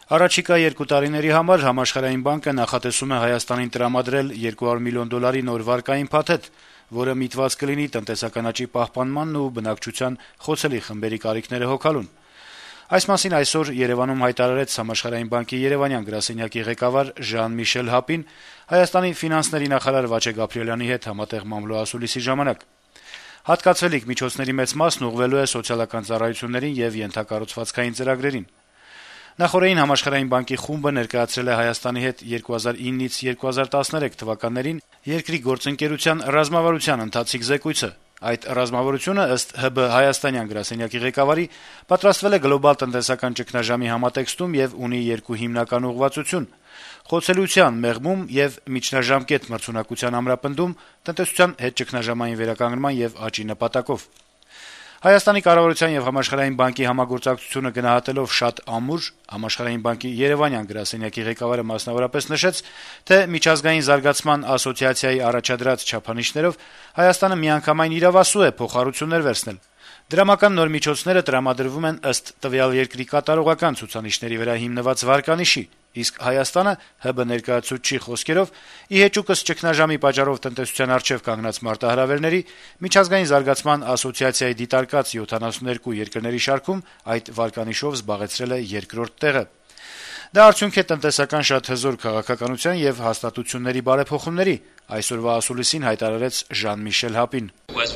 Առաջիկա 2 տարիների համար Համաշխարհային բանկը նախատեսում է Հայաստանին տրամադրել $200 միլիոն նոր վարկային փաթեթ, որը միտված կլինի տնտեսական աճի պահպանմանն ու բնակչության խոցելի խմբերի կարիքները հոգալուն։ Այս մասին այսօր Երեւանում հայտարարեց Համաշխարհային բանկի երևանյան գրասենյակի ղեկավար Ժան-Միշել Հապին Հայաստանի ֆինանսների նախարար Վաչե Գաբրիելյանի հետ համատեղ մամլոասուլիսի ժամանակ։ Հատկացվելիք միջոցների մեծ մասն ուղղվելու է սոցիալական ծառայություններին եւ ենթակառուցվածքային ծրագրերին։ Նախորդին Համաշխարհային բանկի խումբը ներկայացրել է Հայաստանի հետ 2009-ից 2013 թվականներին երկրի գործընկերության ռազմավարության ընթացիկ զեկույցը։ Այդ ռազմավարությունը, ըստ ՀԲ հայաստանյան գրասենյակի ղեկավարի, պատրաստվել է գլոբալ տնտեսական ճգնաժամի համատեքստում եւ ունի 2 հիմնական ուղղվածություն՝ խոցելիության մեղմում եւ միջնաժամկետ մրցունակության ամրապնդում տնտեսության հետ ճգնաժամային վերականգնման եւ աճի նպատակով։ Հայաստանի կառավարության եւ Համաշխարհային բանկի համագործակցությունը գնահատելով շատ ամուր, Համաշխարհային բանկի երևանյան գրասենյակի ղեկավարը մասնավորապես նշեց, թե միջազգային զարգացման ասոցիացիայի առաջադրած չափանիշներով Հայաստանը միանգամայն իրավասու է փոխհարություններ վերցնել։ Դրամական նոր միջոցները տրամադրվում են ըստ տվյալ երկրի կատարողական ցուցանիշների վրա հիմնված վարկանիշի, իսկ Հայաստանը ՀԲ ներկայացուցչի խոսքերով ի հեճուկս ճգնաժամի պատճառով տնտեսության առջև կանգնած մարտահրավերների միջազգային զարգացման ասոցիացիայի դիտարկած 72 երկրների շարքում այդ վարկանիշով զբաղեցրել է երկրորդ տեղը։ Դա արդյունք է տնտեսական շատ հզոր քաղաքականության եւ հաստատությունների բարեփոխումների, այսօրվա ասուլիսին հայտարարեց Ժան-Միշել Հապին։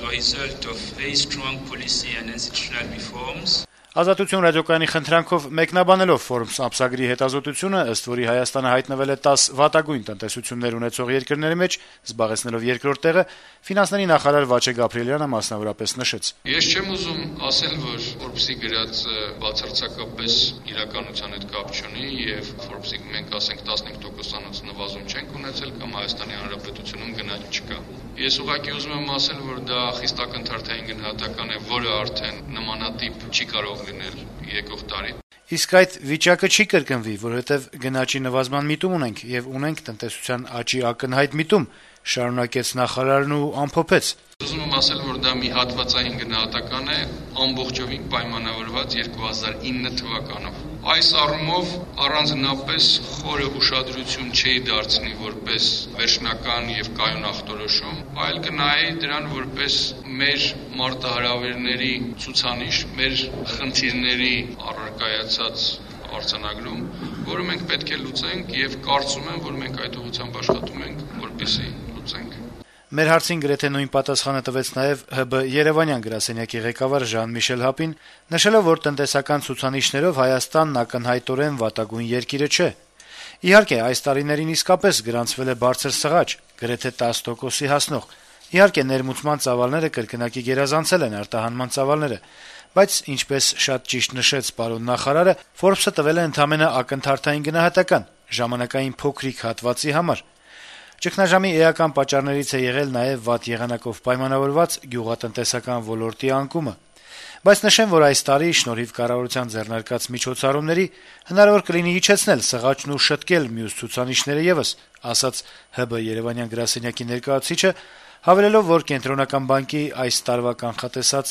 Ազատություն ռադիոկայանի խնդրանքով մեկնաբանելով Forbes ամսագրի հետազոտությունը, ըստ որի Հայաստանը հայտնվել է 10 վատագույն տնտեսություններ ունեցող երկրների մեջ, զբաղեցնելով երկրորդ տեղը, ֆինանսների նախարար Վաչե Գաբրիելյանը մասնավորապես նշեց. Ես չեմ ուզում ասել, որ Forbes-ի գրածը բացարձակապես իրականության հետ կապ չունի եւ Forbes-ի մենք ասենք 15%-անոց նվազում չենք ունեցել կամ Հայաստանի Հանրապետությունում գնաճ չկա։ Ես ուղղակի ուզում եմ ասել, որ դա խիստակ ընթերցային գնահատական է, որը արդեն նմանատիպ չի կարող լինել եկող տարի։ Իսկ այդ վիճակը չի կրկնվի, որովհետեւ գնաճի նվազման միտում ունենք եւ ունենք տնտեսության աճի ակնհայտ միտում, շարունակեց նախարարն ու ամփոփեց. Ուզում եմ ասել, որ դա մի հատվածային գնահատական է, ամբողջովին պայմանավորված 2009 թվականով։ Այս առումով առանձնապես խորը ուշադրություն չի դարձնի որպես վերջնական եւ կայուն ախտորոշում, այլ կնայի դրան որպես մեր մարտահրավերների ցուցանիշ, մեր խնդիրների առարկայացած արձանագրում, որը մենք պետք է լուծենք եւ կարծում եմ, որ մենք այդ ուղղությամբ աշխատում ենք, որպեսզի լուծենք։ Մեր հարցին գրեթե նույն պատասխանը տվեց նաև ՀԲ երևանյան գրասենյակի ղեկավար Ժան-Միշել Հապին, նշելով, որ տնտեսական ցուցանիշներով Հայաստանն ակնհայտորեն վատագույն երկիրը չէ։ Իհարկե, այս տարիներին իսկապես գրանցվել է բարձր սղաճ, գրեթե 10%-ի հասնող։ Իհարկե, ներմուծման ծավալները կրկնակի գերազանցել են արտահանման ծավալները, բայց ինչպես շատ ճիշտ նշեց պարոն նախարարը, Forbes-ը տվել է ընդամենը ակնթարթային գնահատական, ժամանակային փոքրիկ հատվածի համար։ Ճգնաժամի էական պատճառներից է եղել նաև վատ եղանակով պայմանավորված գյուղատնտեսական ոլորտի անկումը։ Բայց նշեմ, որ այս տարի շնորհիվ կառավարության ձեռնարկած միջոցառումների հնարավոր կլինի իջեցնել սղաճն ու շտկել մյուս ցուցանիշները եւս, ասաց ՀԲ երևանյան գրասենյակի ներկայացուցիչը, հավելելով, որ Կենտրոնական բանկի այս տարվա կանխատեսած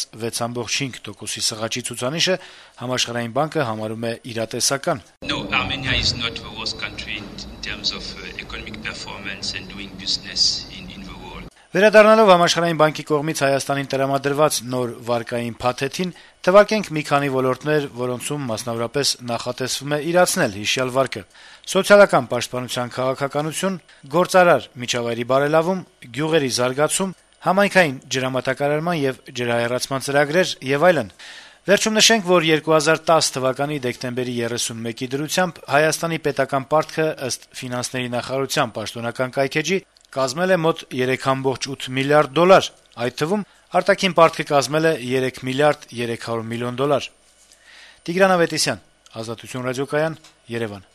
6.5%-ի սղաճի ցուցանիշը Համաշխարհային բանկը համարում է իրատեսական։ No, Armenia is not the worst country in terms of economic performance and doing business in the world. Վերադառնալով Համաշխարհային բանկի կողմից Հայաստանին տրամադրված նոր վարկային փաթեթին, թվարկենք մի քանի ոլորտներ, որոնցում մասնավորապես նախատեսվում է իրացնել հիշյալ վարկը. սոցիալական պաշտպանության քաղաքականություն, գործարար միջավայրի բարելավում, գյուղերի զարգացում, համայնքային ջրամատակարարման եւ ջրահեռացման ծրագրեր եւ այլն։ Վերջում նշենք, որ 2010 թվականի դեկտեմբերի 31-ի դրությամբ Հայաստանի պետական պարտքը ըստ ֆինանսների նախարարության պաշտոնական կայքեջի կազմել է մոտ 3.8 միլիարդ դոլար, այդ թվում արտաքին պարտքը կազմել է 3 միլիարդ 300 միլիոն դոլար։ Տիգրան Ավետիսյան, Ազատություն ռադիոկայան, Երևան։